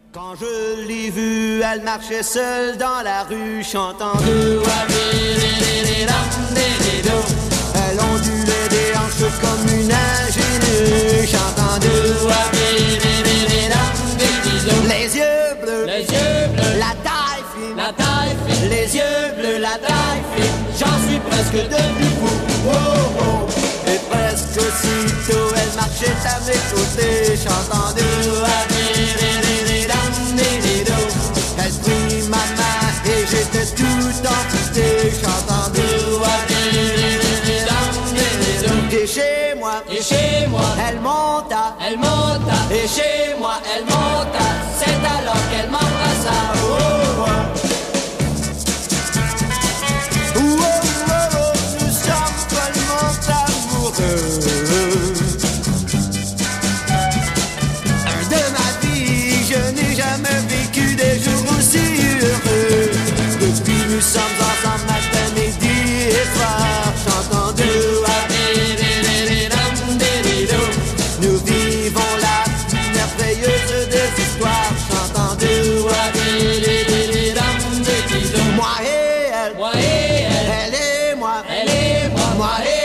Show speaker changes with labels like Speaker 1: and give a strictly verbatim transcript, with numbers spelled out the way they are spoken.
Speaker 1: Quand je l'ai vue, elle marchait seule dans la rue, chantant de elle ondulait des hanches comme une ingénue, chantant de les yeux bleus,
Speaker 2: Les yeux bleus,
Speaker 1: la taille fine,
Speaker 2: la taille fine,
Speaker 1: les yeux bleus, la taille fine, j'en suis presque devenu fou. Oh, oh. Et presque aussitôt, elle marchait à mes côtés, chantant de elle prit ma main et j'étais tout enfouté, chantant de et chez moi,
Speaker 2: et chez moi,
Speaker 1: elle monta,
Speaker 2: elle monta,
Speaker 1: et chez moi, elle monta,
Speaker 2: c'est alors qu'elle m'embrassa.
Speaker 1: oh, oh, oh. Oh, oh, oh, oh, nous sommes follement amoureux. De ma vie, je n'ai jamais vécu des jours aussi heureux. Depuis nous sommes ensemble matin, midi et soir, chantant de nous vivons la plus merveilleuse des histoires, chantant de moi et elle,
Speaker 2: Moi et elle,
Speaker 1: elle et moi,
Speaker 2: elle et moi,
Speaker 1: moi et